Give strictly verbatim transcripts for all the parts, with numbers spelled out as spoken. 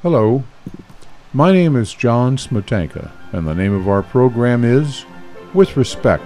Hello, my name is John Smetanka, and the name of our program is With Respect.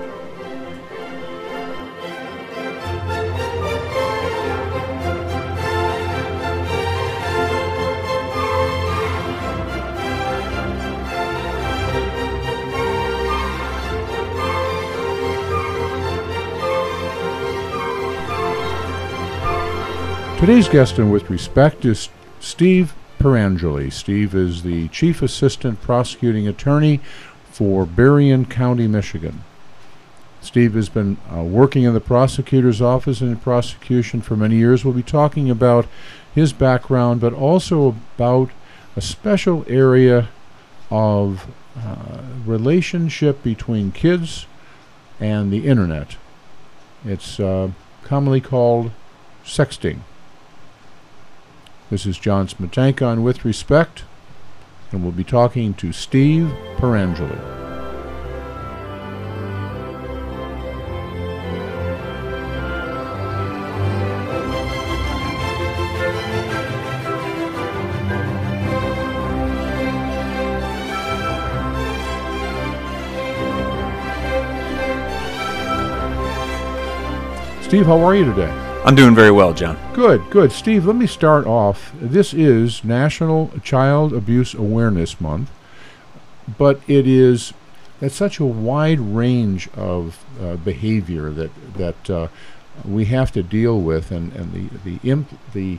Today's guest in With Respect is Steve Perangeli. Steve is the Chief Assistant Prosecuting Attorney for Berrien County, Michigan. Steve has been uh, working in the prosecutor's office and in prosecution for many years. We'll be talking about his background, but also about a special area of uh, relationship between kids and the internet. It's uh, commonly called sexting. This is John Smetanka on With Respect, and we'll be talking to Steve Perangeli. Steve, how are you today? I'm doing very well, John. Good, good. Steve, let me start off. This is National Child Abuse Awareness Month, but it is at such a wide range of uh, behavior that that uh, we have to deal with, and, and the the imp, the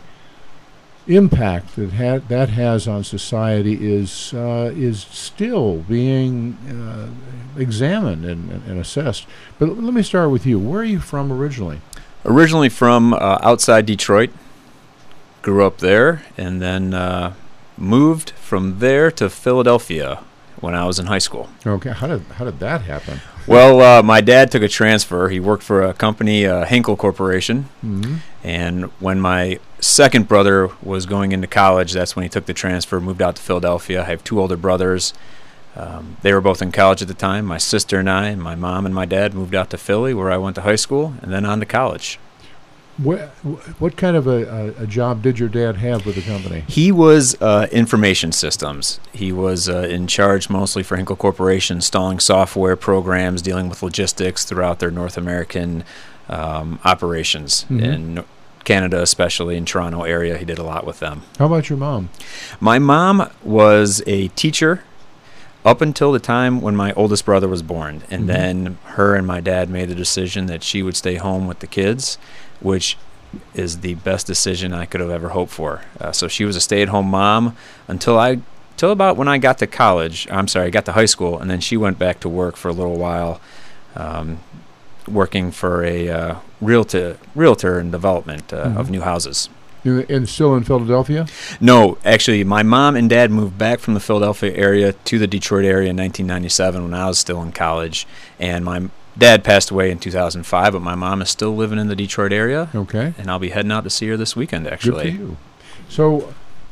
impact that ha- that has on society is uh, is still being uh, examined and, and, and assessed. But let me start with you. Where are you from originally? Originally from uh, outside Detroit, grew up there, and then uh, moved from there to Philadelphia when I was in high school. Okay, how did how did that happen? Well, uh, my dad took a transfer. He worked for a company, uh, Henkel Corporation, Mm-hmm. and when my second brother was going into college, that's when he took the transfer, moved out to Philadelphia. I have two older brothers. Um, they were both in college at the time. My sister and I, and my mom and my dad moved out to Philly, where I went to high school, and then on to college. What, what kind of a, a, a job did your dad have with the company? He was uh, information systems. He was uh, in charge mostly for Henkel Corporation, installing software programs, dealing with logistics throughout their North American um, operations. Mhm. In no- Canada, especially in Toronto area, he did a lot with them. How about your mom? My mom was a teacher up until the time when my oldest brother was born. And Mhm. then her and my dad made the decision that she would stay home with the kids, which is the best decision I could have ever hoped for. Uh, so she was a stay-at-home mom until I, till about when I got to college. I'm sorry, I got to high school, and then she went back to work for a little while, um, working for a uh, realtor, realtor and development uh, Mhm. of new houses. You and still in Philadelphia? No, actually, my mom and dad moved back from the Philadelphia area to the Detroit area in nineteen ninety-seven when I was still in college, and my dad passed away in two thousand five, but my mom is still living in the Detroit area, Okay. and I'll be heading out to see her this weekend, Good actually. for you. So,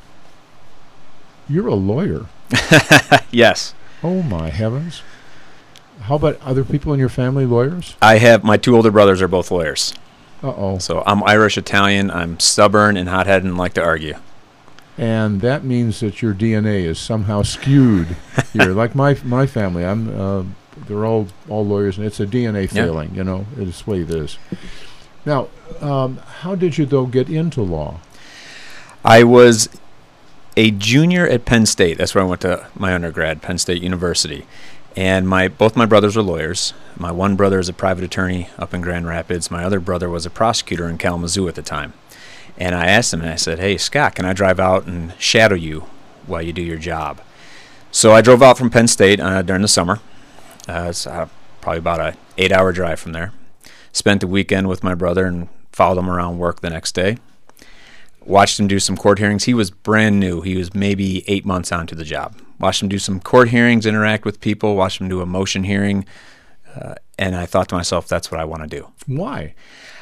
you're a lawyer. Yes. Oh, my heavens. How about other people in your family lawyers? I have, my two older brothers are both lawyers. Uh-oh. So I'm Irish Italian, I'm stubborn and hot-headed and like to argue. And that means that your D N A is somehow skewed here. Like my my family, I'm uh, they're all all lawyers, and it's a D N A failing. You know, it's the way it is. Now, um, how did you though get into law? I was a junior at Penn State. That's where I went to my undergrad, Penn State University. And my both my brothers are lawyers. My one brother is a private attorney up in Grand Rapids. My other brother was a prosecutor in Kalamazoo at the time. And I asked him, and I said, "Hey, Scott, can I drive out and shadow you while you do your job?" So I drove out from Penn State uh, during the summer. Uh, it's uh, probably about an eight-hour drive from there. Spent the weekend with my brother and followed him around work the next day. Watched him do some court hearings. He was brand new. He was maybe eight months onto the job. Watched him do some court hearings, interact with people, watched him do a motion hearing, uh, and I thought to myself, that's what I want to do. Why?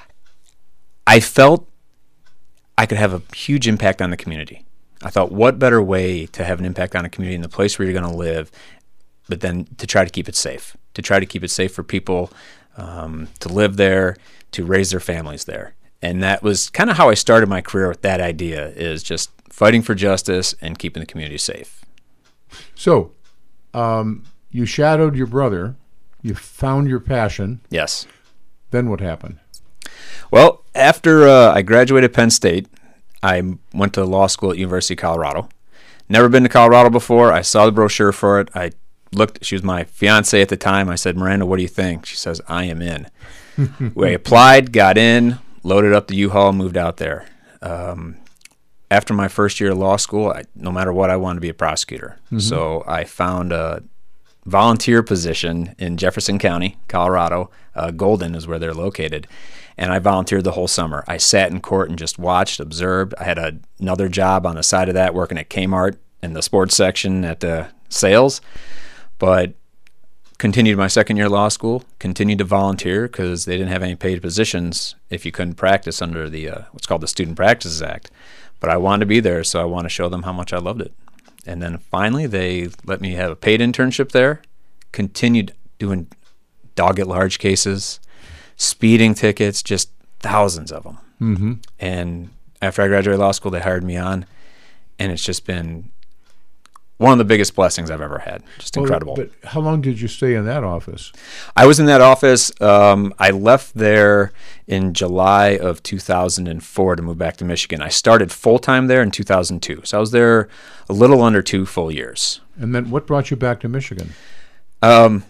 I felt I could have a huge impact on the community. I thought, what better way to have an impact on a community in the place where you're going to live, but then to try to keep it safe, to try to keep it safe for people um, to live there, to raise their families there. And that was kind of how I started my career with that idea, is just fighting for justice and keeping the community safe. So, um, you shadowed your brother. You found your passion. Yes. Then what happened? Well, after uh, I graduated Penn State, I went to law school at University of Colorado. Never been to Colorado before. I saw the brochure for it. I looked. She was my fiance at the time. I said, Miranda, what do you think? She says, I am in. We applied, got in, loaded up the U-Haul, moved out there. Um, after my first year of law school, I, no matter what, I wanted to be a prosecutor. Mm-hmm. So I found a volunteer position in Jefferson County, Colorado. Uh, Golden is where they're located. And I volunteered the whole summer. I sat in court and just watched, observed. I had a, another job on the side of that, working at Kmart in the sports section at the sales. But continued my second year of law school, continued to volunteer because they didn't have any paid positions if you couldn't practice under the uh, what's called the Student Practices Act. But I wanted to be there, so I want to show them how much I loved it. And then finally, they let me have a paid internship there, continued doing dog-at-large cases, speeding tickets, just thousands of them. Mm-hmm. And after I graduated law school, they hired me on, and it's just been one of the biggest blessings I've ever had. Just well, incredible. But how long did you stay in that office? I was in that office. Um, I left there in July of two thousand four to move back to Michigan. I started full-time there in two thousand two. So I was there a little under two full years. And then what brought you back to Michigan? Um,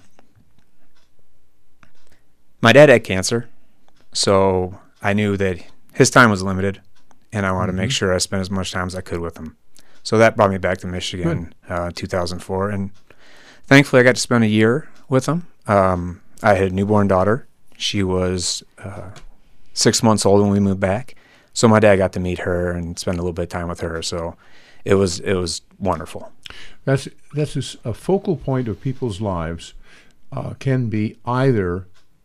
my dad had cancer, so I knew that his time was limited, and I wanted mm-hmm. to make sure I spent as much time as I could with him. So that brought me back to Michigan uh, in two thousand four, and thankfully I got to spend a year with him. Um, I had a newborn daughter. She was uh, six months old when we moved back, so my dad got to meet her and spend a little bit of time with her. So it was it was wonderful. That's that's a focal point of people's lives. Uh, can be either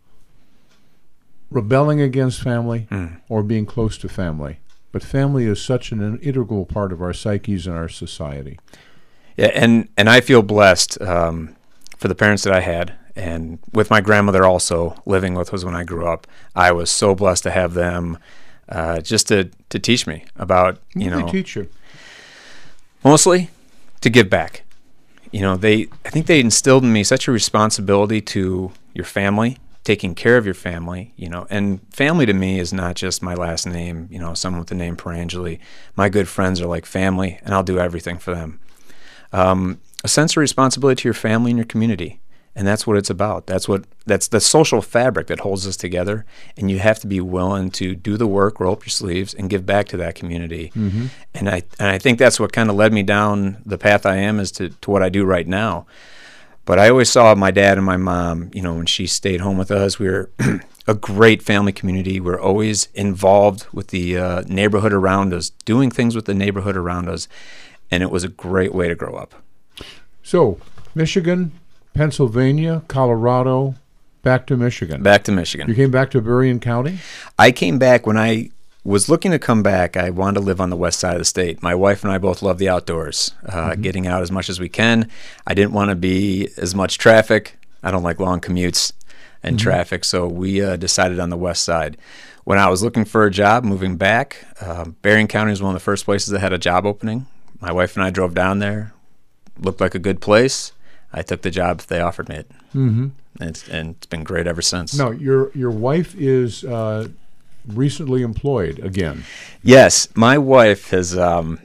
rebelling against family mm. or being close to family. But family is such an integral part of our psyches and our society. Yeah, and, and I feel blessed um, for the parents that I had. And with my grandmother also living with us when I grew up, I was so blessed to have them uh, just to, to teach me about, you what know. They teach you? Mostly to give back. You know, they I think they instilled in me such a responsibility to your family, taking care of your family, you know, and family to me is not just my last name, you know, someone with the name Perangeli. My good friends are like family, and I'll do everything for them. Um, a sense of responsibility to your family and your community, and that's what it's about. That's what that's the social fabric that holds us together, and you have to be willing to do the work, roll up your sleeves, and give back to that community. Mm-hmm. And I and I think that's what kind of led me down the path I am as to, to what I do right now. But I always saw my dad and my mom, you know, when she stayed home with us, we were a great family community. We're always involved with the uh, neighborhood around us, doing things with the neighborhood around us, and it was a great way to grow up. So, Michigan, Pennsylvania, Colorado, back to Michigan. Back to Michigan. You came back to Berrien County? I came back when I was looking to come back. I wanted to live on the west side of the state. My wife and I both love the outdoors, uh, mm-hmm. getting out as much as we can. I didn't want to be as much traffic. I don't like long commutes and mm-hmm. traffic, so we uh, decided on the west side. When I was looking for a job, moving back, uh, Berrien County was one of the first places that had a job opening. My wife and I drove down there. Looked like a good place. I took the job they offered me it, mm-hmm. and, it's, and it's been great ever since. No, your your wife is uh, recently employed again. Yes, my wife has. Um,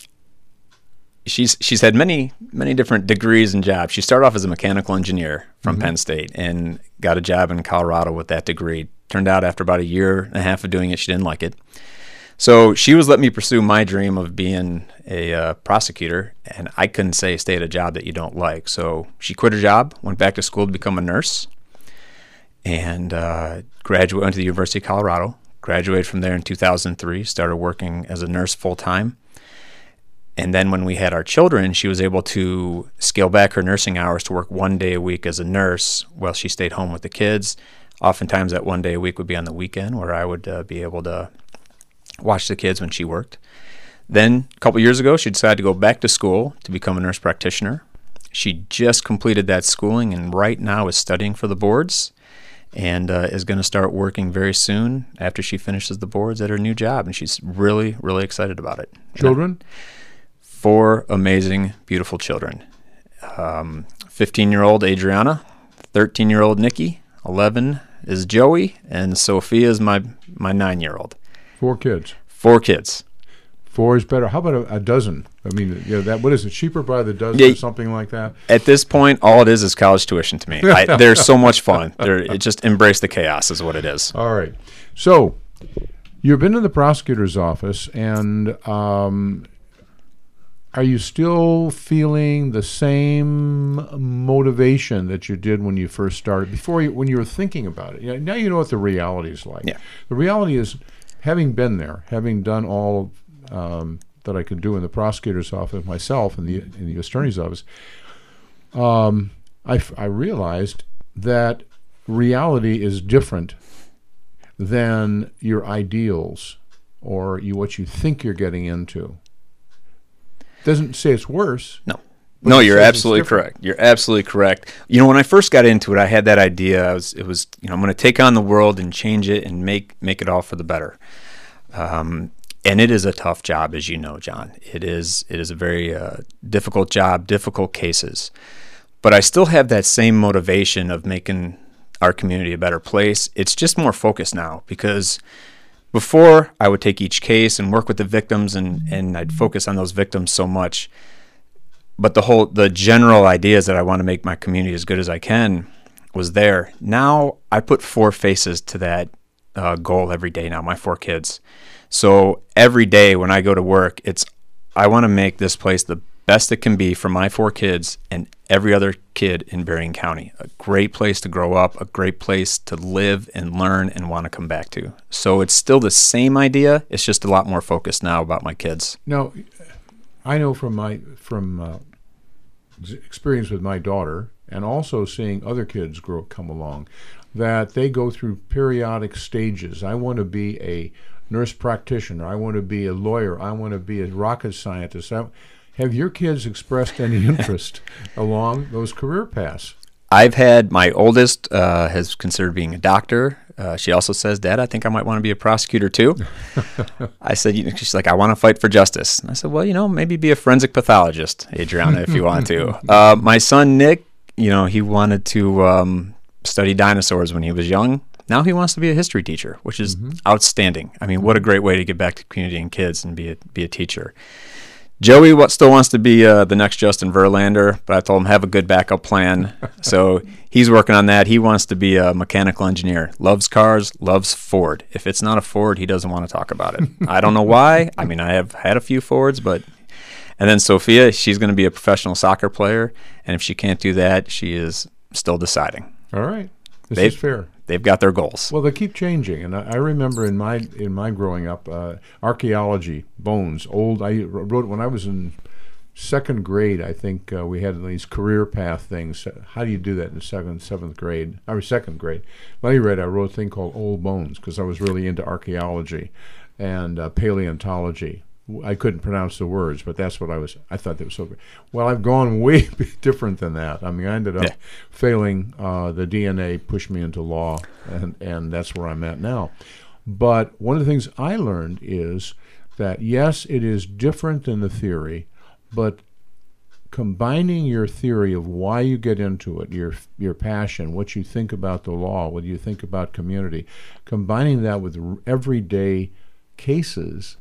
she's she's had many many different degrees and jobs. She started off as a mechanical engineer from mm-hmm. Penn State and got a job in Colorado with that degree. Turned out after about a year and a half of doing it, she didn't like it. So she was letting me pursue my dream of being a uh, prosecutor, and I couldn't say stay at a job that you don't like. So she quit her job, went back to school to become a nurse, and uh, graduate went to the University of Colorado. Graduated from there in two thousand three, started working as a nurse full-time. And then when we had our children, she was able to scale back her nursing hours to work one day a week as a nurse while she stayed home with the kids. Oftentimes that one day a week would be on the weekend where I would uh, be able to watch the kids when she worked. Then a couple years ago, she decided to go back to school to become a nurse practitioner. She just completed that schooling and right now is studying for the boards. and uh, is going to start working very soon after she finishes the boards at her new job, and she's really, really excited about it. Children? Four amazing, beautiful children. Um, fifteen-year-old Adriana, thirteen-year-old Nikki, eleven is Joey, and Sophia is my, my nine-year-old. Four kids. Four kids. Four is better. How about a, a dozen? I mean, you know, that what is it, cheaper by the dozen Yeah. or something like that? At this point, all it is is college tuition to me. I, they're so much fun. They're, it just embrace the chaos is what it is. All right. So you've been in the prosecutor's office, and um, are you still feeling the same motivation that you did when you first started, before you, when you were thinking about it? You know, now you know what the reality is like. Yeah. The reality is, having been there, having done all um, that I could do in the prosecutor's office myself, in the in the U S Attorney's office, um, I, f- I realized that reality is different than your ideals or you what you think you're getting into. Doesn't say it's worse. No. but No, it you're says it's absolutely different. correct. You're absolutely correct. You know, when I first got into it, I had that idea. I was, it was, you know, I'm going to take on the world and change it and make make it all for the better. Um, and it is a tough job, as you know, John. It is it is a very uh, difficult job, difficult cases. But I still have that same motivation of making our community a better place. It's just more focused now, because before I would take each case and work with the victims, and, and I'd focus on those victims so much. But the whole, the general idea is that I want to make my community as good as I can was there. Now I put four faces to that uh, goal every day now, my four kids. So every day when I go to work, it's, I want to make this place the best it can be for my four kids and every other kid in Berrien County. A great place to grow up, a great place to live and learn and want to come back to. So it's still the same idea. It's just a lot more focused now about my kids. Now, I know from my from uh, ex- experience with my daughter, and also seeing other kids grow come along, that they go through periodic stages. I want to be a nurse practitioner. I want to be a lawyer. I want to be a rocket scientist. I, have your kids expressed any interest along those career paths? I've had, my oldest uh, has considered being a doctor. Uh, she also says, Dad, I think I might want to be a prosecutor too. I said, you know, she's like, I want to fight for justice. And I said, well, you know, maybe be a forensic pathologist, Adriana, if you want to. Uh, my son, Nick, you know, he wanted to um, study dinosaurs when he was young. Now he wants to be a history teacher, which is mm-hmm. outstanding. I mean, what a great way to get back to community and kids and be a, be a teacher. Joey what, still wants to be uh, the next Justin Verlander, but I told him have a good backup plan. So he's working on that. He wants to be a mechanical engineer. Loves cars, loves Ford. If it's not a Ford, he doesn't want to talk about it. I don't know why. I mean, I have had a few Fords, but... And then Sophia, she's going to be a professional soccer player, and if she can't do that, she is still deciding. All right. This They've, is fair. They've got their goals. Well, they keep changing, and I, I remember in my in my growing up, uh, archaeology, bones, old. I wrote when I was in second grade. I think uh, we had these career path things. How do you do that in second, seventh grade? Or second grade. But I read. I wrote a thing called Old Bones because I was really into archaeology and uh, paleontology. I couldn't pronounce the words, but that's what I was. I thought that was so good. Well, I've gone way different than that. I mean, I ended up yeah. failing. Uh, the D N A pushed me into law, and, and that's where I'm at now. But one of the things I learned is that, yes, it is different than the theory, but combining your theory of why you get into it, your your passion, what you think about the law, what you think about community, combining that with r- everyday cases,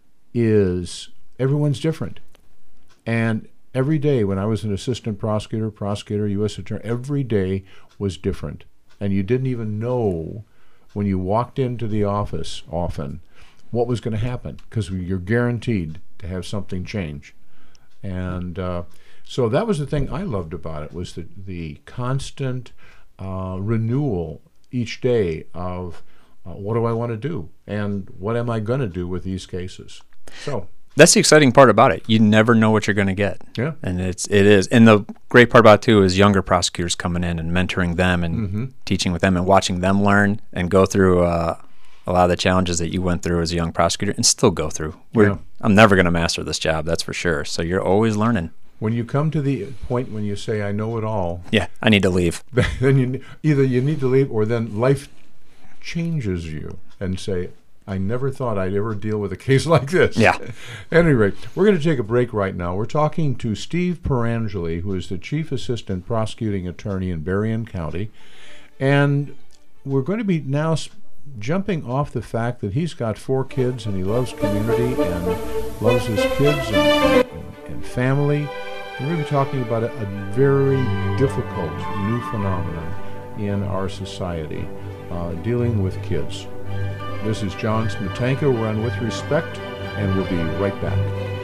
is everyone's different. And every day when I was an assistant prosecutor, prosecutor, U S attorney, every day was different. And you didn't even know when you walked into the office often what was going to happen, because you're guaranteed to have something change. And uh, so that was the thing I loved about it, was the, the constant uh, renewal each day of uh, what do I want to do and what am I going to do with these cases. So that's the exciting part about it. You never know what you're going to get. Yeah. And it's it is. And the great part about it too is younger prosecutors coming in and mentoring them and mm-hmm. teaching with them and watching them learn and go through uh, a lot of the challenges that you went through as a young prosecutor and still go through. We're, yeah. I'm never going to master this job, that's for sure. So you're always learning. when you come to the point when you say, I know it all, Yeah, I need to leave. then you either you need to leave, or then life changes you and say, I never thought I'd ever deal with a case like this. Yeah. At any rate, we're going to take a break right now. We're talking to Steve Perangeli, who is the Chief Assistant Prosecuting Attorney in Berrien County. And we're going to be now s- jumping off the fact that he's got four kids and he loves community and loves his kids and, and family. We're going to be talking about a, a very difficult new phenomenon in our society, uh, dealing with kids. This is John Smetanka. We're on With Respect, and we'll be right back.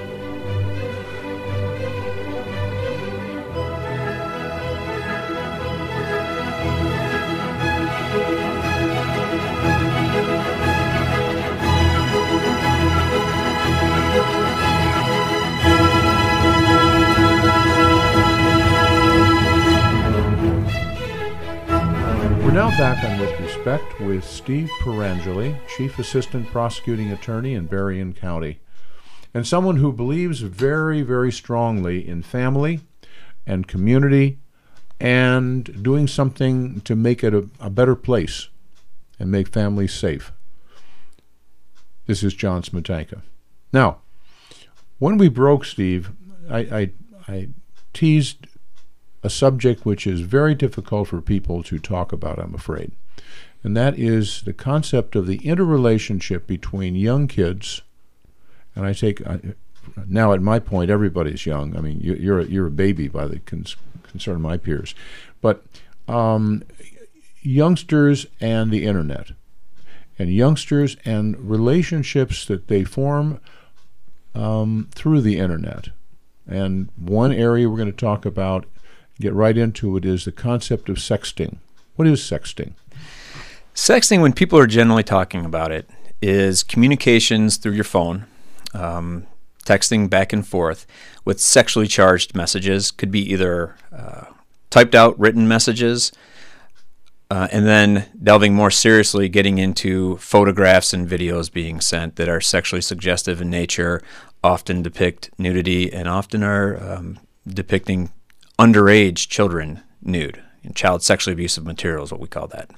We're now back on With Respect with Steve Perangeli, Chief Assistant Prosecuting Attorney in Berrien County, and someone who believes very, very strongly in family and community and doing something to make it a, a better place and make families safe. This is John Smetanka. Now, when we broke, Steve, I, I, I teased a subject which is very difficult for people to talk about, I'm afraid. And that is the concept of the interrelationship between young kids, and I take, uh, now at my point, everybody's young. I mean, you, you're, a, you're a baby by the cons- concern of my peers. But um, youngsters and the internet, and youngsters and relationships that they form um, through the internet. And one area we're going to talk about, get right into it, is the concept of sexting. What is sexting? Sexting, when people are generally talking about it, is communications through your phone, um, texting back and forth with sexually charged messages. Could be either uh, typed out written messages, uh, and then delving more seriously, getting into photographs and videos being sent that are sexually suggestive in nature, often depict nudity, and often are um, depicting underage children nude. And child sexually abusive material is what we call that.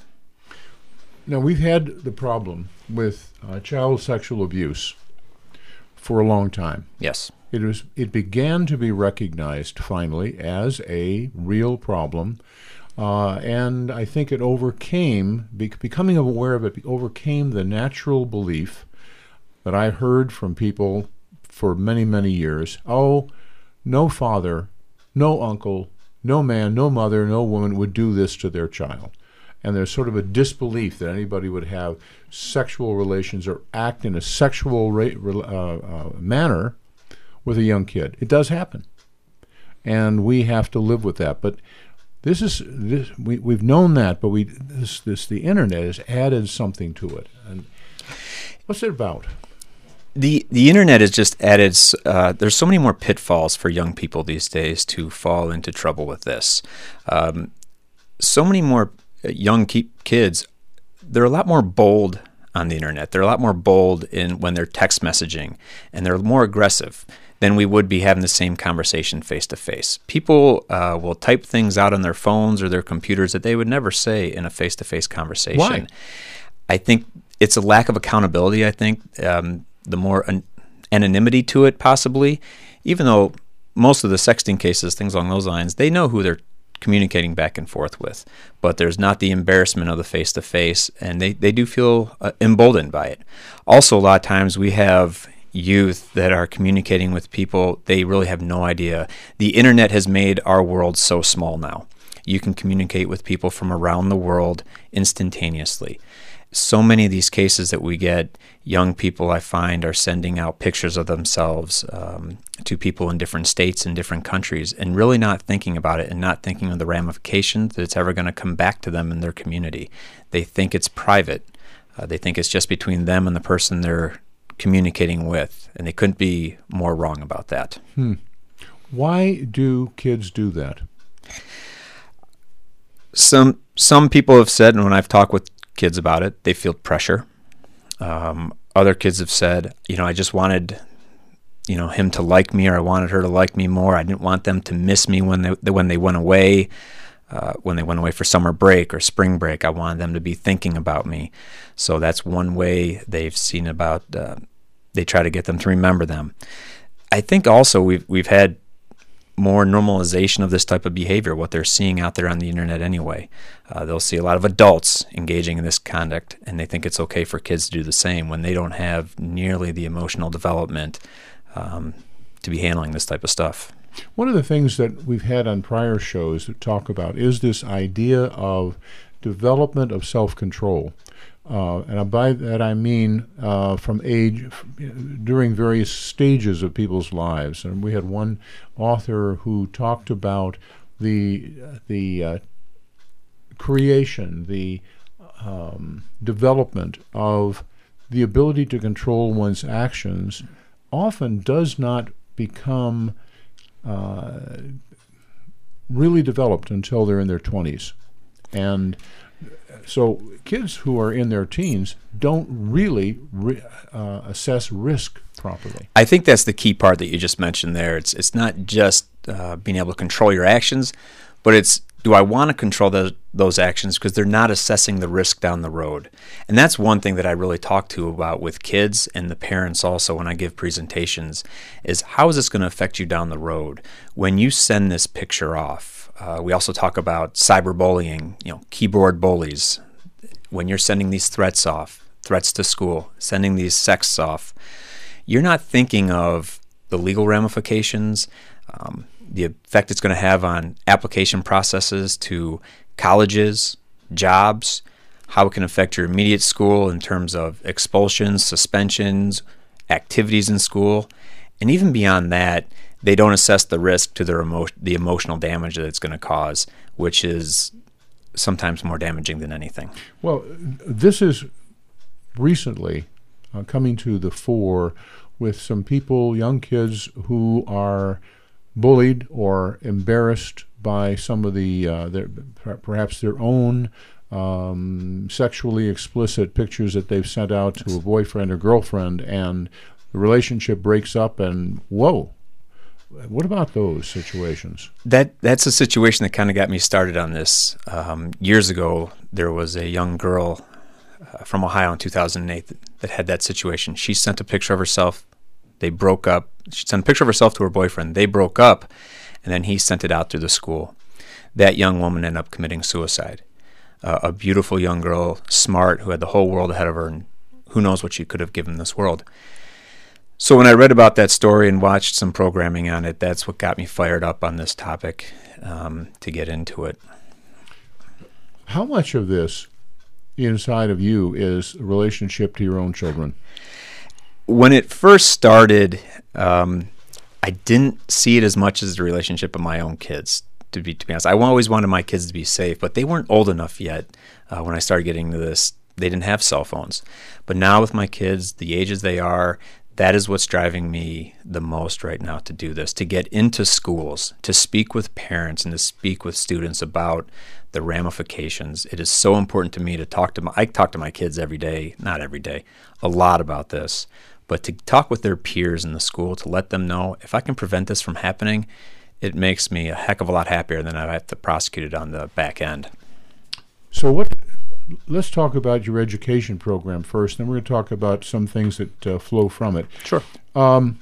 Now, we've had the problem with uh, child sexual abuse for a long time. Yes. It was. It began to be recognized finally as a real problem, uh, and I think it overcame, be- becoming aware of it, overcame the natural belief that I heard from people for many, many years. Oh, no father, no uncle, no man, no mother, no woman would do this to their child. And there's sort of a disbelief that anybody would have sexual relations or act in a sexual ra- uh, uh, manner with a young kid. It does happen. And we have to live with that. But this is this we, we've known that, but we this this the internet has added something to it. And what's it about? The the internet has just added, uh, there's so many more pitfalls for young people these days to fall into trouble with this. Um, so many more young ki- kids, they're a lot more bold on the internet. They're a lot more bold in when they're text messaging, and they're more aggressive than we would be having the same conversation face to face. People uh, will type things out on their phones or their computers that they would never say in a face to face conversation. Why? I think it's a lack of accountability, I think. Um, the more an- anonymity to it, possibly, even though most of the sexting cases, things along those lines, they know who they're communicating back and forth with, but there's not the embarrassment of the face-to-face, and they, they do feel uh, emboldened by it. Also, a lot of times we have youth that are communicating with people, they really have no idea. The internet has made our world so small now. You can communicate with people from around the world instantaneously. So many of these cases that we get, young people I find are sending out pictures of themselves um, to people in different states and different countries, and really not thinking about it and not thinking of the ramifications that it's ever going to come back to them in their community. They think it's private. Uh, they think it's just between them and the person they're communicating with, and they couldn't be more wrong about that. Hmm. Why do kids do that? Some some people have said, and when I've talked with kids about it, they feel pressure. Um, other kids have said, you know, I just wanted you know, him to like me, or I wanted her to like me more. I didn't want them to miss me when they when they went away, uh, when they went away for summer break or spring break. I wanted them to be thinking about me. So that's one way they've seen about. Uh, they try to get them to remember them. I think also we've we've had more normalization of this type of behavior, what they're seeing out there on the internet anyway. Uh, they'll see a lot of adults engaging in this conduct, and they think it's okay for kids to do the same when they don't have nearly the emotional development um, to be handling this type of stuff. One of the things that we've had on prior shows that talk about is this idea of development of self-control. Uh, and by that I mean uh, from age, during various stages of people's lives. And we had one author who talked about the the uh, creation, the um, development of the ability to control one's actions often does not become uh, really developed until they're in their twenties. And so kids who are in their teens don't really re- uh, assess risk properly. I think that's the key part that you just mentioned there. It's it's not just uh, being able to control your actions, but it's, do I want to control those, those actions because they're not assessing the risk down the road. And that's one thing that I really talk to about with kids and the parents also when I give presentations is, how is this going to affect you down the road when you send this picture off? Uh, we also talk about cyberbullying, you know, keyboard bullies. When you're sending these threats off, threats to school, sending these texts off, you're not thinking of the legal ramifications, um, the effect it's going to have on application processes to colleges, jobs, how it can affect your immediate school in terms of expulsions, suspensions, activities in school, and even beyond that, they don't assess the risk to their emo- the emotional damage that it's going to cause, which is sometimes more damaging than anything. Well, this is recently uh, coming to the fore with some people, young kids, who are bullied or embarrassed by some of the, uh, their, perhaps their own um, sexually explicit pictures that they've sent out to a boyfriend or girlfriend, and the relationship breaks up, and whoa. What about those situations? That that's a situation that kind of got me started on this. Um, years ago, there was a young girl uh, from Ohio in two thousand eight that, that had that situation. She sent a picture of herself. They broke up. She sent a picture of herself to her boyfriend. They broke up, and then he sent it out through the school. That young woman ended up committing suicide. Uh, a beautiful young girl, smart, who had the whole world ahead of her, and who knows what she could have given this world. So when I read about that story and watched some programming on it, that's what got me fired up on this topic um, to get into it. How much of this inside of you is a relationship to your own children? When it first started, um, I didn't see it as much as the relationship of my own kids, to be, to be honest. I always wanted my kids to be safe, but they weren't old enough yet uh, when I started getting into this. They didn't have cell phones. But now with my kids, the ages they are, that is what's driving me the most right now to do this, to get into schools, to speak with parents and to speak with students about the ramifications. It is so important to me to talk to my, I talk to my kids every day, not every day, a lot about this, but to talk with their peers in the school, to let them know if I can prevent this from happening, it makes me a heck of a lot happier than I have to prosecute it on the back end. So what... Let's talk about your education program first, then we're going to talk about some things that uh, flow from it. Sure. Um,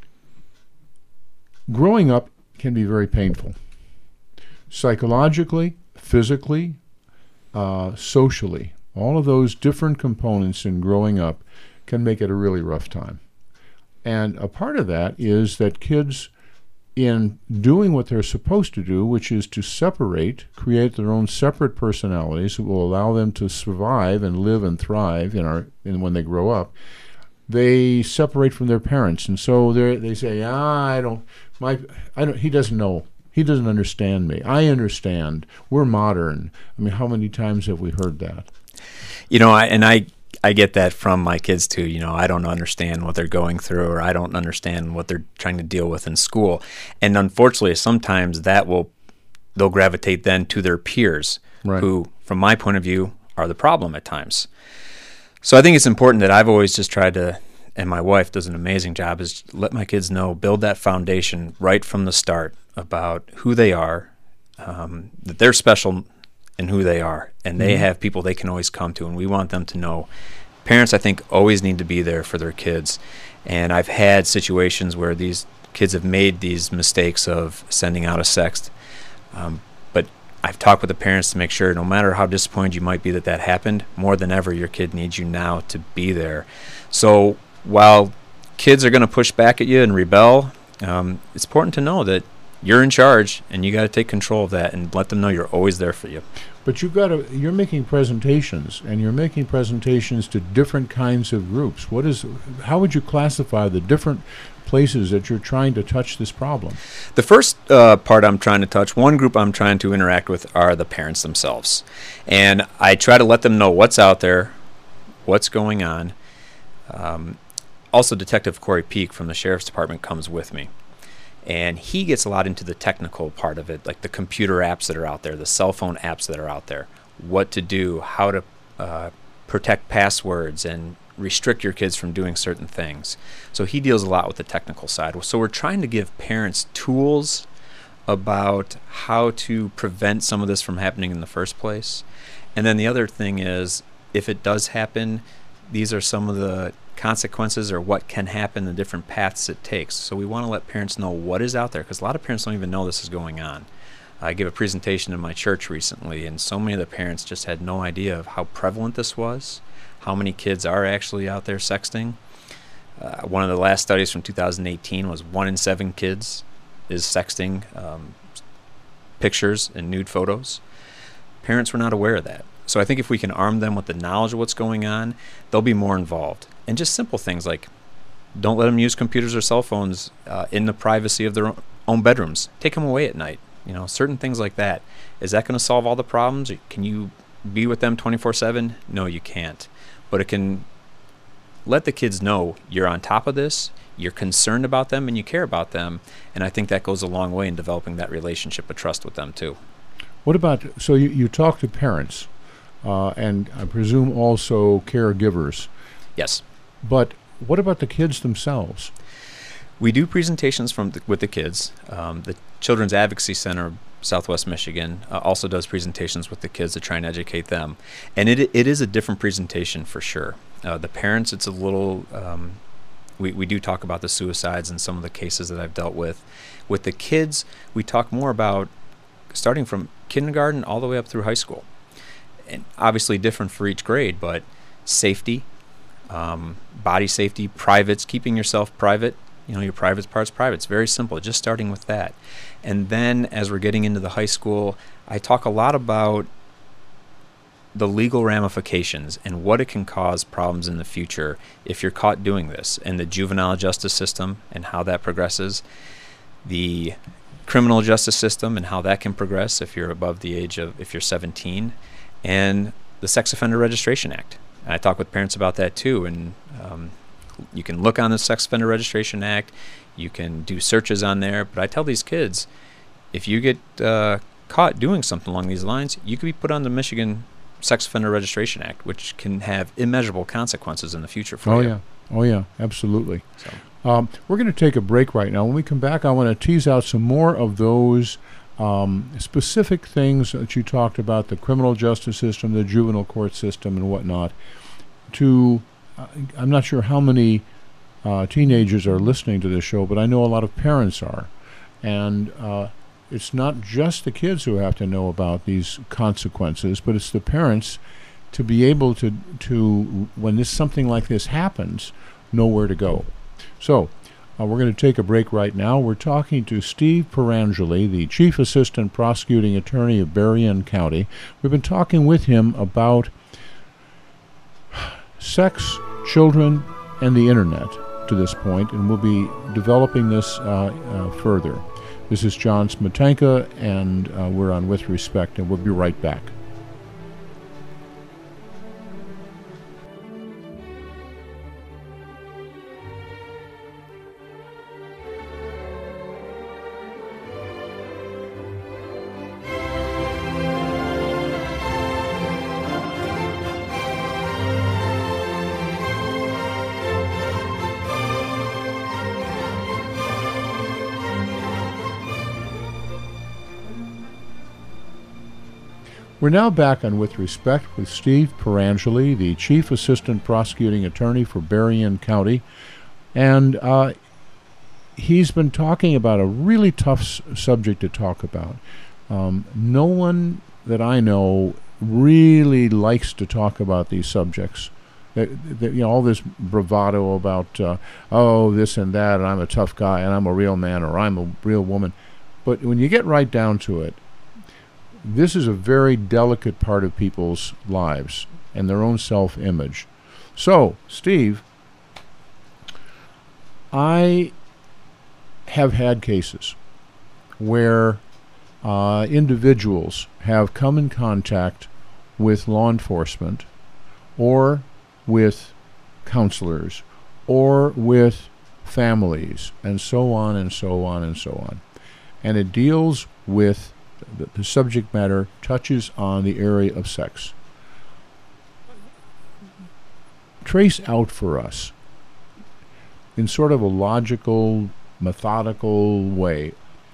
growing up can be very painful. Psychologically, physically, uh, socially, all of those different components in growing up can make it a really rough time. And a part of that is that kids, in doing what they're supposed to do, which is to separate, create their own separate personalities that will allow them to survive and live and thrive in our in when they grow up, they separate from their parents, and so they they say, ah, I don't, my, I don't. He doesn't know. He doesn't understand me. I understand. We're modern. I mean, how many times have we heard that? You know, I and I. I get that from my kids too. You know, I don't understand what they're going through, or I don't understand what they're trying to deal with in school. And unfortunately, sometimes that will, they'll gravitate then to their peers, right, who, from my point of view, are the problem at times. So I think it's important that I've always just tried to and my wife does an amazing job, is let my kids know, build that foundation right from the start about who they are, um, that they're special in who they are, and they mm-hmm. have people they can always come to, and we want them to know. Parents, I think, always need to be there for their kids, and I've had situations where these kids have made these mistakes of sending out a sext, um, but I've talked with the parents to make sure, no matter how disappointed you might be that that happened, more than ever, your kid needs you now to be there. So while kids are going to push back at you and rebel, um, it's important to know that you're in charge, and you got to take control of that and let them know you're always there for you. But you've got to, you're making presentations, and you're making presentations to different kinds of groups. What is, how would you classify the different places that you're trying to touch this problem? The first uh, part I'm trying to touch, one group I'm trying to interact with are the parents themselves. And I try to let them know what's out there, what's going on. Um, also, Detective Corey Peak from the Sheriff's Department comes with me. And he gets a lot into the technical part of it, like the computer apps that are out there, the cell phone apps that are out there, what to do, how to uh, protect passwords and restrict your kids from doing certain things. So he deals a lot with the technical side. So we're trying to give parents tools about how to prevent some of this from happening in the first place. And then the other thing is, if it does happen, these are some of the consequences or what can happen, the different paths it takes. So we want to let parents know what is out there, because a lot of parents don't even know this is going on. I gave a presentation in my church recently, and so many of the parents just had no idea of how prevalent this was, how many kids are actually out there sexting. Uh, one of the last studies from two thousand eighteen was one in seven kids is sexting um, pictures and nude photos. Parents were not aware of that. So I think if we can arm them with the knowledge of what's going on, they'll be more involved. And just simple things like, don't let them use computers or cell phones uh, in the privacy of their own bedrooms. Take them away at night. You know, certain things like that. Is that going to solve all the problems? Can you be with them twenty-four seven? No, you can't. But it can let the kids know you're on top of this, you're concerned about them, and you care about them. And I think that goes a long way in developing that relationship of trust with them too. What about, so you, you talk to parents, uh, and I presume also caregivers. Yes. But what about the kids themselves? We do presentations from the, with the kids. Um, the Children's Advocacy Center, Southwest Michigan, uh, also does presentations with the kids to try and educate them. And it it is a different presentation for sure. Uh, the parents, it's a little, um, we, we do talk about the suicides and some of the cases that I've dealt with. With the kids, we talk more about starting from kindergarten all the way up through high school. And obviously different for each grade, but safety, um, body safety, privates, keeping yourself private. You know, your private part's private. It's very simple, just starting with that. And then as we're getting into the high school, I talk a lot about the legal ramifications and what it can cause problems in the future if you're caught doing this, and the juvenile justice system and how that progresses, the criminal justice system and how that can progress if you're above the age of, if you're seventeen, and the Sex Offender Registration Act. And I talk with parents about that too, and um, you can look on the Sex Offender Registration Act, you can do searches on there, but I tell these kids, if you get uh, caught doing something along these lines, you could be put on the Michigan Sex Offender Registration Act, which can have immeasurable consequences in the future for oh, you. Oh, yeah. Oh, yeah, absolutely. So. Um, we're going to take a break right now. When we come back, I want to tease out some more of those um, specific things that you talked about, the criminal justice system, the juvenile court system, and whatnot. To, uh, I'm not sure how many uh, teenagers are listening to this show, but I know a lot of parents are. And uh, it's not just the kids who have to know about these consequences, but it's the parents to be able to, to when this something like this happens, know where to go. So uh, we're going to take a break right now. We're talking to Steve Pirangeli, the Chief Assistant Prosecuting Attorney of Berrien County. We've been talking with him about sex, children, and the Internet to this point, and we'll be developing this uh, uh, further. This is John Smetanka, and uh, we're on With Respect, and we'll be right back. We're now back on With Respect with Steve Perangeli, the Chief Assistant Prosecuting Attorney for Berrien County. And uh, he's been talking about a really tough s- subject to talk about. Um, no one that I know really likes to talk about these subjects. That, that, you know, all this bravado about, uh, oh, this and that, and I'm a tough guy, and I'm a real man, or I'm a real woman. But when you get right down to it, this is a very delicate part of people's lives and their own self-image. So, Steve, I have had cases where uh, individuals have come in contact with law enforcement or with counselors or with families and so on and so on and so on. And it deals with The, the subject matter touches on the area of sex. Trace out for us, in sort of a logical, methodical way,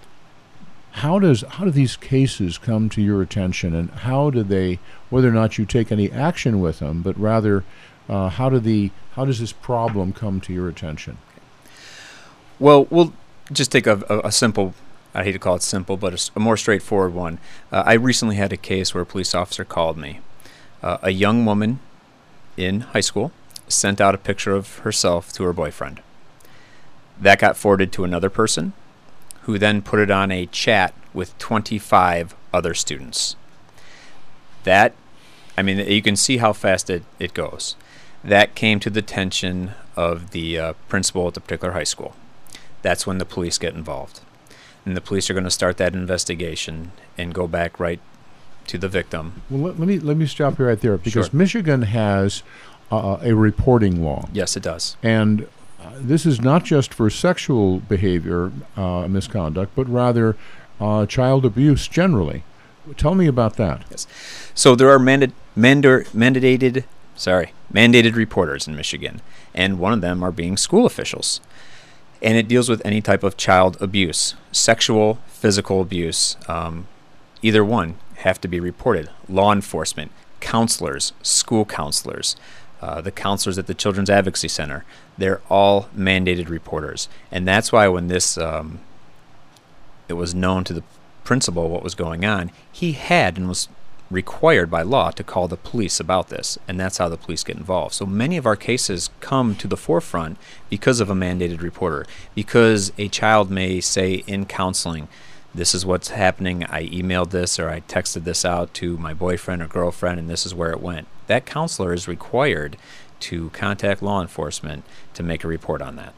how does how do these cases come to your attention, and how do they, whether or not you take any action with them, but rather, uh, how do the how does this problem come to your attention? Well, we'll just take a, a, a simple. I hate to call it simple, but a, a more straightforward one. Uh, I recently had a case where a police officer called me. Uh, a young woman in high school sent out a picture of herself to her boyfriend. That got forwarded to another person, who then put it on a chat with twenty-five other students. That, I mean, you can see how fast it, it goes. That came to the attention of the uh, principal at the particular high school. That's when the police get involved. And the police are going to start that investigation and go back right to the victim. Well, let, let me let me stop you right there, because Sure. Michigan has uh, a reporting law. Yes, it does. And uh, this is not just for sexual behavior uh, misconduct, but rather uh, child abuse generally. Tell me about that. Yes. So there are manda- mandar- mandated, sorry, mandated reporters in Michigan, and one of them are being school officials. And it deals with any type of child abuse, sexual, physical abuse. Um, either one have to be reported. Law enforcement, counselors, school counselors, uh, the counselors at the Children's Advocacy Center, they're all mandated reporters. And that's why when this, um, it was known to the principal what was going on, he had and was required by law to call the police about this, and that's how the police get involved. So many of our cases come to the forefront because of a mandated reporter, because a child may say in counseling, this is what's happening, I emailed this or I texted this out to my boyfriend or girlfriend and this is where it went. That counselor is required to contact law enforcement to make a report on that.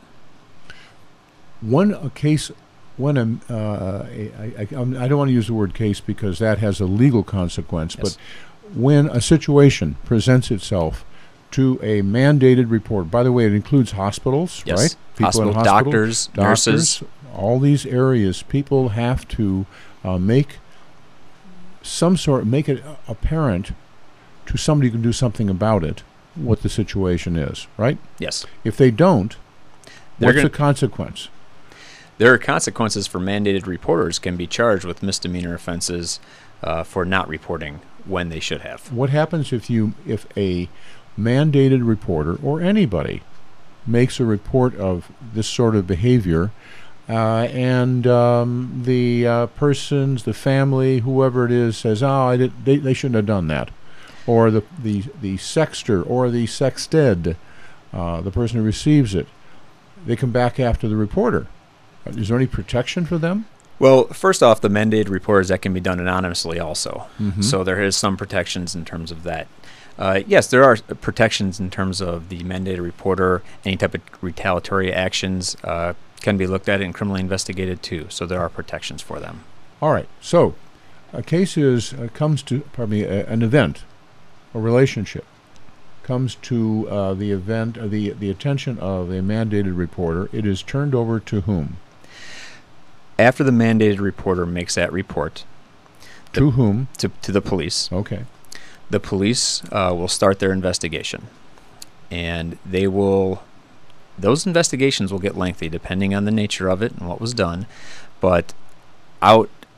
One a case, when a, uh, a, I, I, I don't want to use the word case because that has a legal consequence, Yes. but when a situation presents itself to a mandated report, by the way, it includes hospitals, Yes. right? Hospital, in doctors, doctors, nurses. all these areas, people have to uh, make some sort, make it apparent to somebody who can do something about it, what the situation is, right? Yes. If they don't, They're what's gonna- the consequence? There are consequences for mandated reporters can be charged with misdemeanor offenses uh, for not reporting when they should have. What happens if you if a mandated reporter or anybody makes a report of this sort of behavior, uh, and um, the uh, persons, the family, whoever it is, says, "Oh, I did, they they shouldn't have done that," or the the the sexter or the sexted, uh, the person who receives it, they come back after the reporter. Is there any protection for them? Well, first off, the mandated reporters, that can be done anonymously also. Mhm. So there is some protections in terms of that. Uh, yes, there are protections in terms of the mandated reporter. Any type of retaliatory actions uh, can be looked at and criminally investigated too. So there are protections for them. All right. So, a case is uh, comes to pardon me a, an event, a relationship comes to uh, the event, uh, the the attention of a mandated reporter. It is turned over to whom? After the mandated reporter makes that report The- to whom? to, to the police, Okay. the police uh, will start their investigation. And they will, those investigations will get lengthy depending on the nature of it and what was done. But out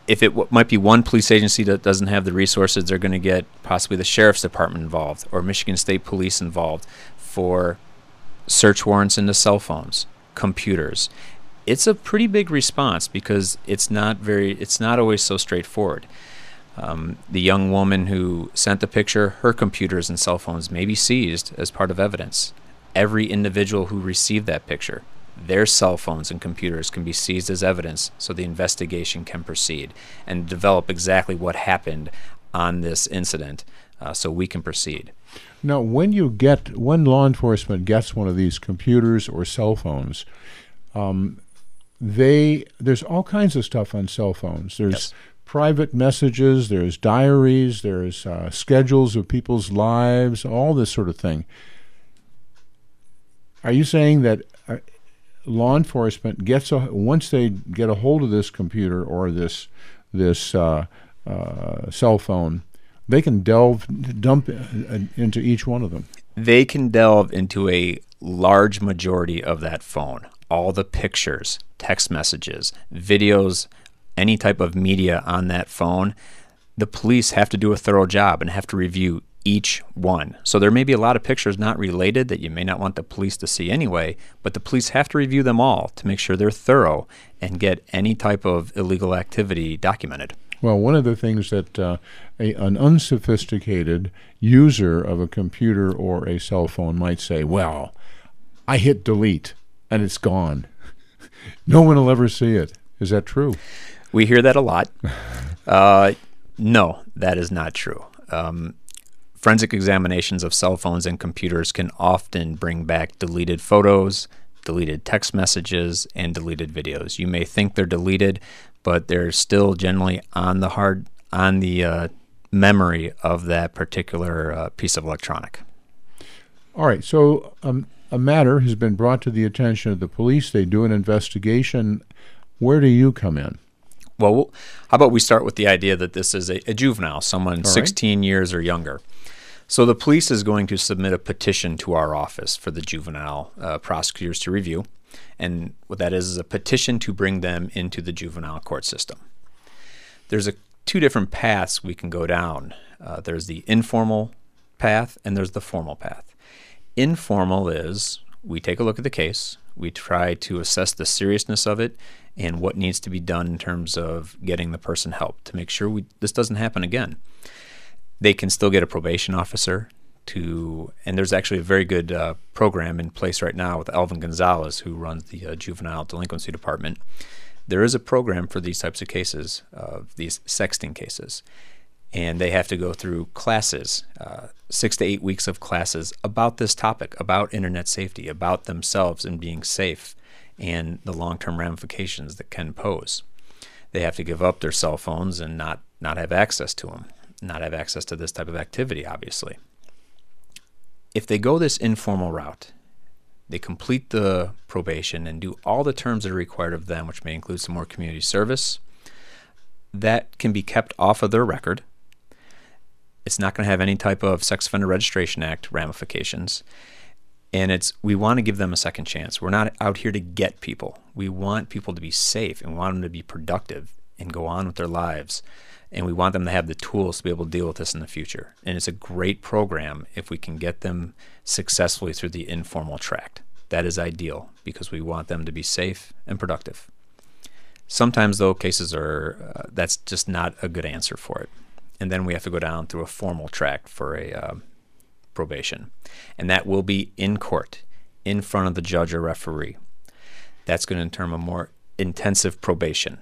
if it w- might be one police agency that doesn't have the resources, they're going to get possibly the sheriff's department involved or Michigan State Police involved for search warrants into cell phones, computers. It's a pretty big response because it's not very, it's not always so straightforward. Um, the young woman who sent the picture, her computers and cell phones may be seized as part of evidence. Every individual who received that picture, their cell phones and computers can be seized as evidence so the investigation can proceed and develop exactly what happened on this incident uh, so we can proceed. Now, when you get, when law enforcement gets one of these computers or cell phones, um, they, there's all kinds of stuff on cell phones. There's Yes. private messages, there's diaries, there's uh, schedules of people's lives, all this sort of thing. Are you saying that uh, law enforcement gets a, once they get a hold of this computer or this this uh, uh, cell phone, they can delve dump uh, into each one of them? They can delve into a large majority of that phone. All the pictures, text messages, videos, any type of media on that phone, the police have to do a thorough job and have to review each one. So there may be a lot of pictures not related that you may not want the police to see anyway, but the police have to review them all to make sure they're thorough and get any type of illegal activity documented. Well, one of the things that uh, a, an unsophisticated user of a computer or a cell phone might say, well, I hit delete and it's gone. No one will ever see it. Is that true? We hear that a lot. Uh, no, that is not true. Um, forensic examinations of cell phones and computers can often bring back deleted photos, deleted text messages, and deleted videos. You may think they're deleted, but they're still generally on the hard on the uh, memory of that particular uh, piece of electronic. All right, so um, a matter has been brought to the attention of the police. They do an investigation. Where do you come in? Well, we'll how about we start with the idea that this is a, a juvenile, someone right. sixteen years or younger. So the police is going to submit a petition to our office for the juvenile uh, prosecutors to review. And what that is is a petition to bring them into the juvenile court system. There's a, two different paths we can go down. Uh, there's the informal path and there's the formal path. Informal is we take a look at the case, we try to assess the seriousness of it and what needs to be done in terms of getting the person help to make sure we, this doesn't happen again. They can still get a probation officer to, and there's actually a very good uh, program in place right now with Alvin Gonzalez, who runs the uh, Juvenile Delinquency Department. There is a program for these types of cases, uh, these sexting cases, and they have to go through classes, uh, six to eight weeks of classes about this topic, about internet safety, about themselves and being safe, and the long-term ramifications that can pose. They have to give up their cell phones and not, not have access to them, not have access to this type of activity, obviously. If they go this informal route, they complete the probation and do all the terms that are required of them, which may include some more community service, that can be kept off of their record. It's not going to have any type of Sex Offender Registration Act ramifications. And it's we want to give them a second chance. We're not out here to get people. We want people to be safe and we want them to be productive and go on with their lives. And we want them to have the tools to be able to deal with this in the future. And it's a great program if we can get them successfully through the informal tract. That is ideal because we want them to be safe and productive. Sometimes, though, cases are, uh, that's just not a good answer for it. And then we have to go down through a formal tract for a uh, probation. And that will be in court, in front of the judge or referee. That's going to determine a more intensive probation,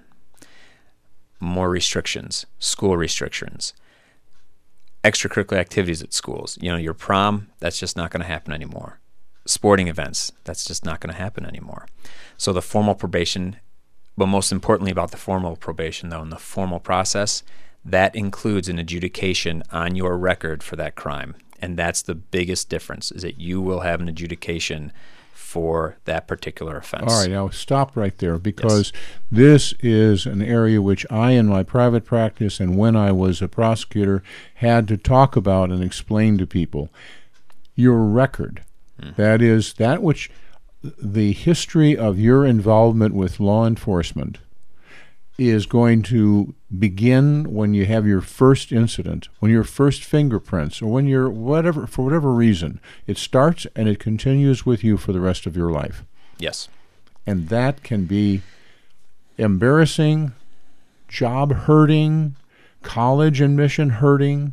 more restrictions, school restrictions, extracurricular activities at schools. You know, your prom, that's just not going to happen anymore. Sporting events, that's just not going to happen anymore. So the formal probation, but most importantly about the formal probation, though, in the formal process, that includes an adjudication on your record for that crime. And that's the biggest difference, is that you will have an adjudication for that particular offense. All right, now stop right there, because Yes. this is an area which I, in my private practice and when I was a prosecutor, had to talk about and explain to people. Your record, mm. that is, that which the history of your involvement with law enforcement is going to begin when you have your first incident, when your first fingerprints, or when you're whatever, for whatever reason. It starts and it continues with you for the rest of your life. Yes. And that can be embarrassing, job hurting, college admission hurting,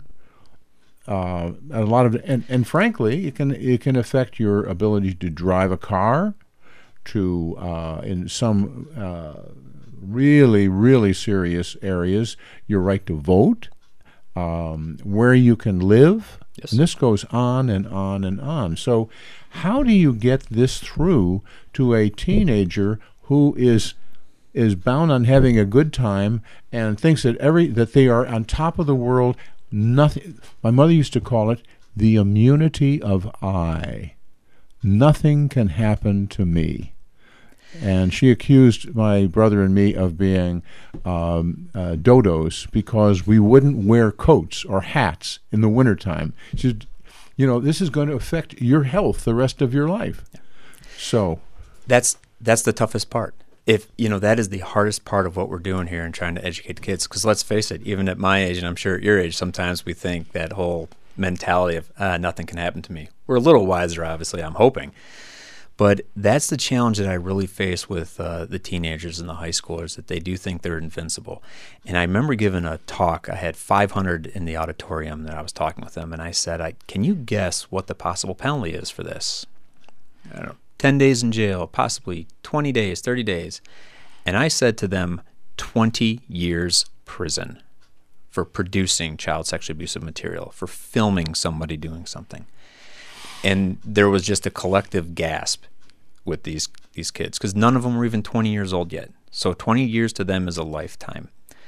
uh, a lot of, and, and frankly, it can it can affect your ability to drive a car, to uh, in some uh, really really serious areas, your right to vote, um, where you can live, Yes. and this goes on and on and on. So, how do you get this through to a teenager who is is bound on having a good time and thinks that every that they are on top of the world? Nothing. My mother used to call it the immunity of I. Nothing can happen to me. And she accused my brother and me of being um, uh, dodos because we wouldn't wear coats or hats in the wintertime. She said, you know, this is going to affect your health the rest of your life. So That's that's the toughest part. If you know, that is the hardest part of what we're doing here and trying to educate the kids. Because let's face it, even at my age, and I'm sure at your age, sometimes we think that whole mentality of uh, nothing can happen to me. We're a little wiser, obviously, I'm hoping. But that's the challenge that I really face with uh, the teenagers and the high schoolers, that they do think they're invincible. And I remember giving a talk. I had five hundred in the auditorium that I was talking with them, and I said, I, can you guess what the possible penalty is for this? I don't know. ten days in jail, possibly twenty days, thirty days. And I said to them, twenty years prison for producing child sexually abusive material, for filming somebody doing something. And there was just a collective gasp with these, these kids, because none of them were even twenty years old yet. So twenty years to them is a lifetime.